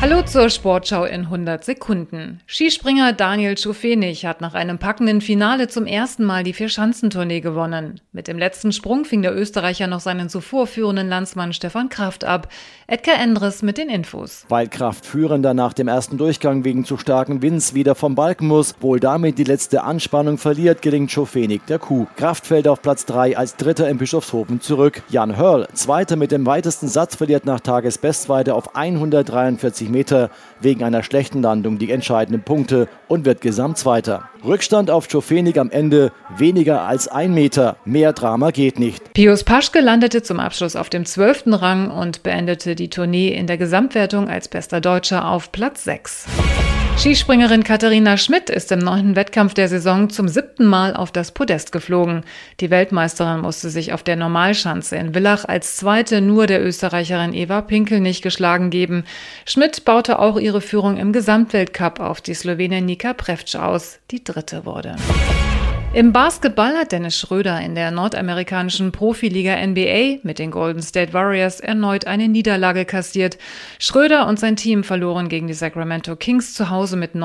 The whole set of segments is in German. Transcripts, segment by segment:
Hallo zur Sportschau in 100 Sekunden. Skispringer Daniel Szufenig hat nach einem packenden Finale zum ersten Mal die Vierschanzentournee gewonnen. Mit dem letzten Sprung fing der Österreicher noch seinen zuvor führenden Landsmann Stefan Kraft ab. Edgar Endres mit den Infos. Weil Kraft Führender nach dem ersten Durchgang wegen zu starken Winds wieder vom Balken muss, wohl damit die letzte Anspannung verliert, gelingt Szufenig der Coup. Kraft fällt auf Platz 3 als Dritter in Bischofshofen zurück. Jan Hörl, Zweiter mit dem weitesten Satz, verliert nach Tagesbestweite auf 143 Meter wegen einer schlechten Landung die entscheidenden Punkte und wird Gesamtzweiter. Rückstand auf Szufenig am Ende weniger als 1 Meter. Mehr Drama geht nicht. Pius Paschke landete zum Abschluss auf dem 12. Rang und beendete die Tournee in der Gesamtwertung als bester Deutscher auf Platz 6. Skispringerin Katharina Schmidt ist im 9. Wettkampf der Saison zum 7. Mal auf das Podest geflogen. Die Weltmeisterin musste sich auf der Normalschanze in Villach als Zweite nur der Österreicherin Eva Pinkel nicht geschlagen geben. Schmidt baute auch ihre Führung im Gesamtweltcup auf die Slowenin Nika Prevc aus, die Dritte wurde. Im Basketball hat Dennis Schröder in der nordamerikanischen Profiliga NBA mit den Golden State Warriors erneut eine Niederlage kassiert. Schröder und sein Team verloren gegen die Sacramento Kings zu Hause mit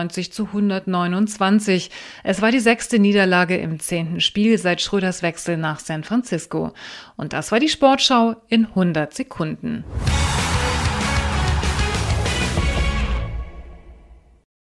99-129. Es war die 6. Niederlage im 10. Spiel seit Schröders Wechsel nach San Francisco. Und das war die Sportschau in 100 Sekunden.